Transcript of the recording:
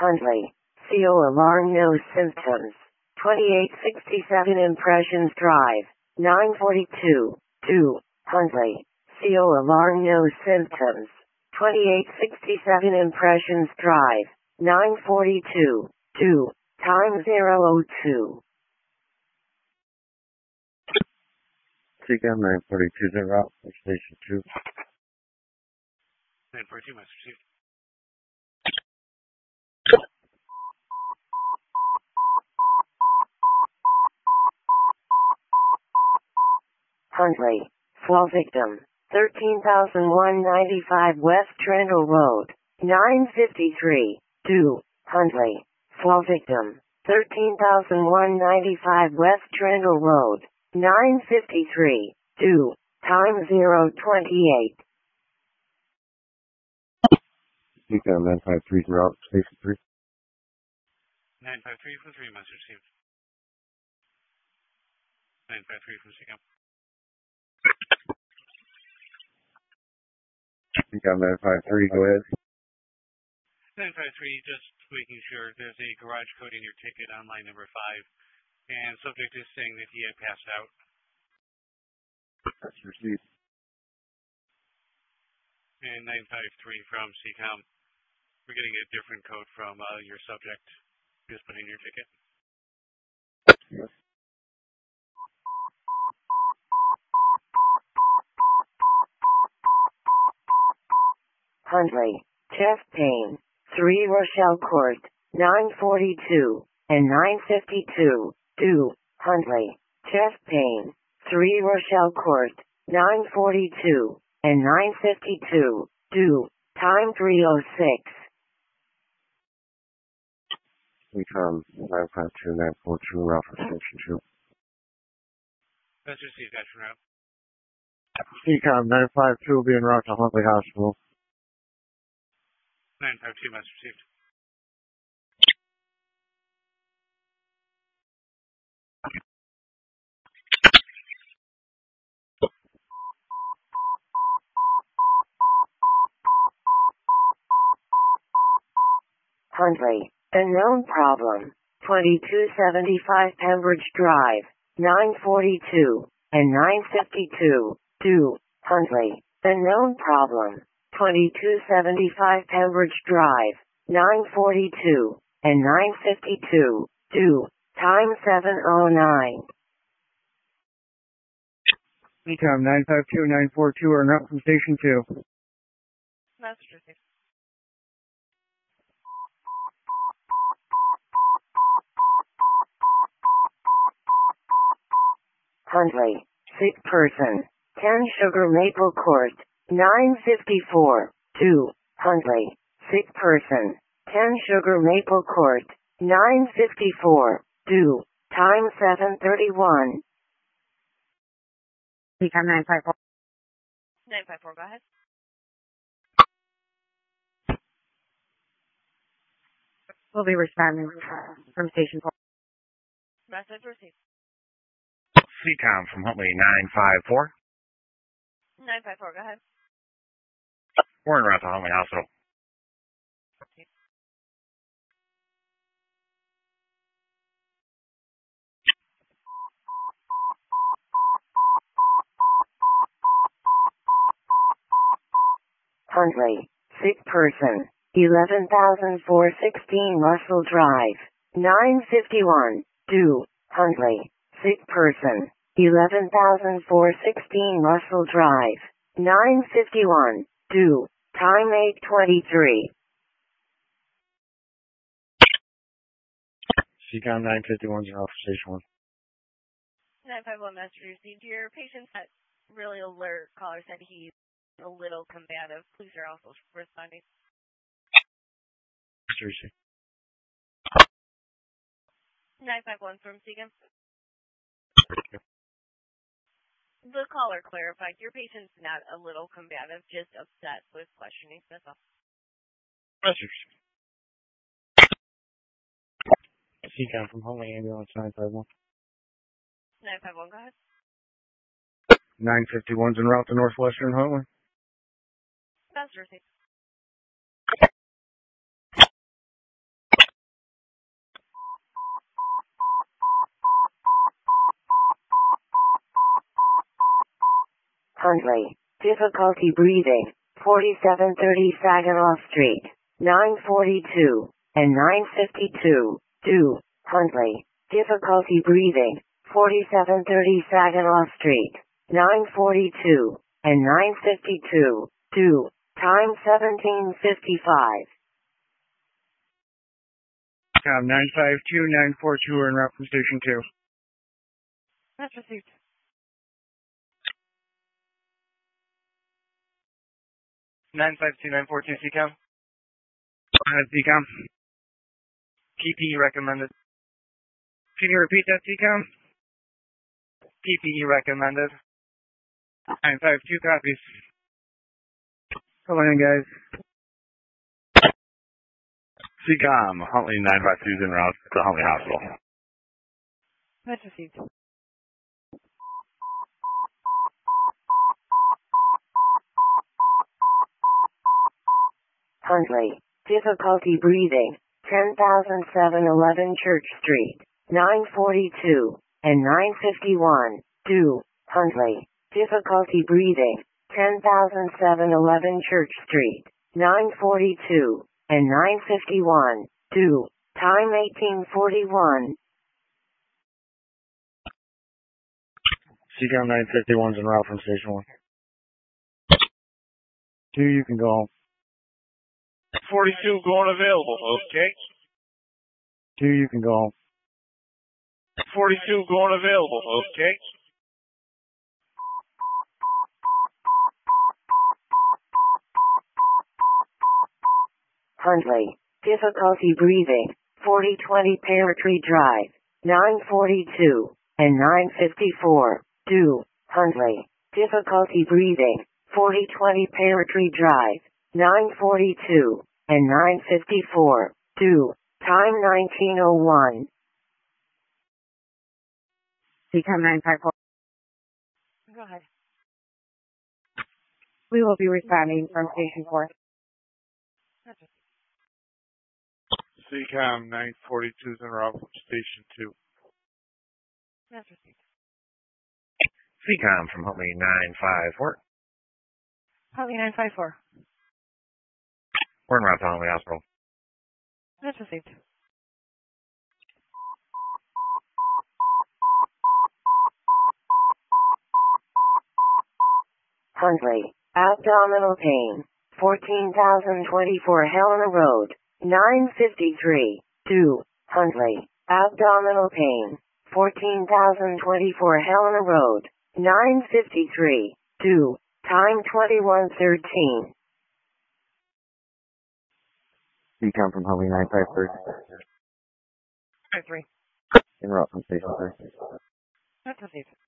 Huntley. CO alarm, no symptoms. 2867 Impressions Drive. 942. 2. Huntley. CO alarm, no symptoms. 2867 Impressions Drive. 942. 2. Time 002. CCAM 942 en route for Station 2. 942, message received. Huntley. Fall victim. 13,195 West Trendle Road. 953. 2. Huntley. Fall victim. 13,195 West Trendle Road. 953. 2. Time 028. CCAM 953 en route for Station 3. 953 from 3, message received. 953 from CCAM. CCAM 953, go ahead. 953, just making sure there's a garage code in your ticket on line number 5, and subject is saying that he had passed out. That's received. And 953 from CCOM. We're getting a different code from your subject. Just put in your ticket. Yes. Huntley. Chest pain. 3 Rochelle Court. 942 and 952. 2. Huntley. Chest pain. 3 Rochelle Court. 942 and 952. 2. Time 306. CCAM 952 942 en route for Station 2. That's received, action route. CCAM 952 will be en route to Huntley Hospital. 952, message received. Huntley. Unknown problem. 2275 Pembridge Drive. 942 and 952. 2. Huntley. Unknown problem. 2275 Pembridge Drive. 942 and 952. 2. Time 709. CCAM 952 942 are en route from Station 2. Message received. Huntley. Sick person. 10 Sugar Maple Court. 954. 2. Huntley. Sick person. 10 Sugar Maple Court. 954. 2. Time 731. CCAM 954. 954, go ahead. We'll be responding from Station 4. Message received. CCOM from Huntley 954. 954, go ahead. We're en route to Huntley Hospital. Huntley. Sick person. 11,416 Russell Drive. 951. 2. Huntley. Sick person. 11,416 Russell Drive. 951. 2. Time 823. CCAM 951 en route for Station 1. 951 message received. Your patient had really alert. Caller said he's a little combative. Police are also responding. Seriously. 951 from Seagam. The caller clarified your patient's not a little combative, just upset with questioning. That's all. Message. CCAM from Huntley Ambulance 951. 951, go ahead. 951's en route to Northwestern Huntley. That's received. Huntley. Difficulty breathing. 4730 Saginaw Street. 942 and 952. Do. Huntley. Difficulty breathing. 4730 Saginaw Street. 942 and 952. Do. Time 17:55. SEACOM 952-942 are en route from Station 2. That's received. 952-942 SEACOM. SEACOM. PPE recommended. Can you repeat that, SEACOM? PPE recommended. 952 copies. Come on in, guys. SEACOM, Huntley 952 is en route to Huntley Hospital. That's received. Huntley. Difficulty breathing. 10,711 Church Street. 942 and 951. Do. Huntley. Difficulty breathing. 10,711 Church Street. 942 and 951. Do. Time 1841. SEACOM 951 is en route from Station 1. 2, you can go home. 42 going available. Okay. 2, you can go home. 42 going available. Okay. Huntley. Difficulty breathing. 4020 Pear Tree Drive. 942 and 954. Do. Huntley. Difficulty breathing. 4020 Pear Tree Drive. 942 and 954. Do. Time 1901. SEACOM 954. Go ahead. We will be responding from Station 4. That's received. SEACOM 942 is en route from Station 2. That's received. SEACOM from Huntley 954. Huntley 954. We're en route to Huntley Hospital. That's received. Huntley. Abdominal pain. 14,024 Helena Road. 953. Do. Huntley. Abdominal pain. 14,024 Helena Road. 953. Do. Time 21:13. SEACOM from Huntley 953. 3. En route from Station 3. That's received.